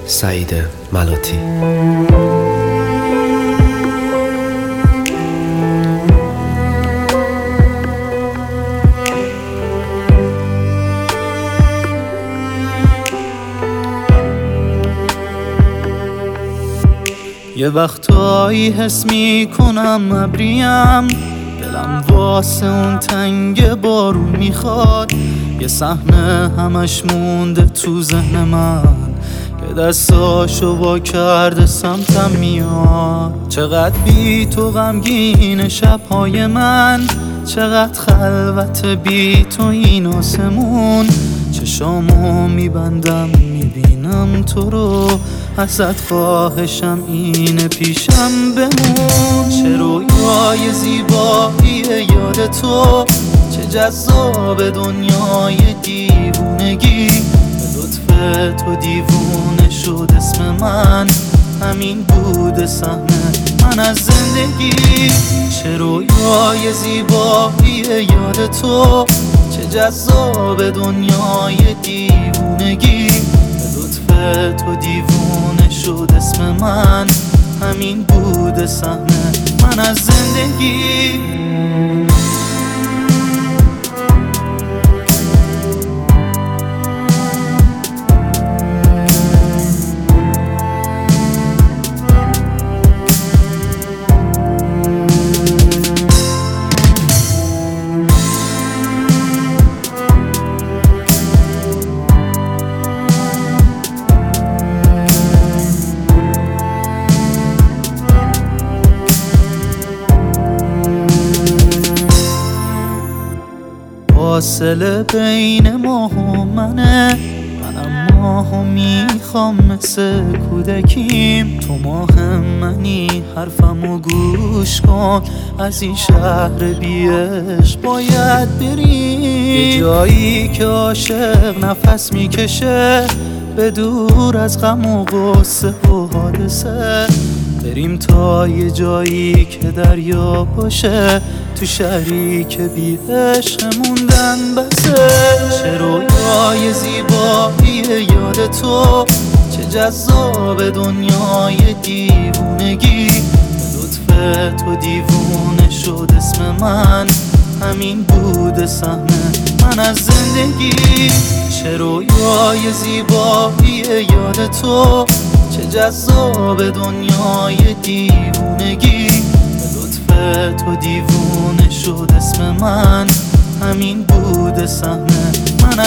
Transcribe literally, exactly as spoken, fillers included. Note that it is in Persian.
سعید ملاتی. یه وقتایی حس میکنم ابریم، دلم واسه اون تنگ بارون میخواد. یه صحنه همش مونده تو ذهن من که دستاشو وا کرده سمتم میاد. چقدر بی تو غمگین شبهای من، چقدر خلوت بی تو این آسمون. چشامو میبندم میبینم تو رو، ازت خواهشم اینه پیشم بمون. چه رویای زیبایی یاد تو، چه جذاب دنیای دیوونگی. به لطف تو دیوونه شد اسم من، همین بود سهم من از زندگی. چه رویای زیبایی یاد تو، چه جذاب دنیای دیوونگی. به لطف تو دیوونه شد اسم من، همین بود سهم من از زندگی. فاصله بین ما و منه، منم ماهو میخوام مثل کودکیم. تو ماه منی حرفمو گوش کن، از این شهر بی عشق باید بریم. یه جایی که عاشق نفس میکشه، به دور از غم و غصه و حادثه. بریم تا یه جایی که دریا باشه، تو شهری که بی عشق موندن بسه. چه رویای زیبایی یاد تو، چه جذاب دنیای دیوونگی. به لطف تو دیوونه شد اسم من، همین بود سهم من از زندگی. چه رویای زیبایی یاد تو، چه جذاب دنیای دیوونگی. به لطف تو دیوونه شد اسم من، همین بود سهم من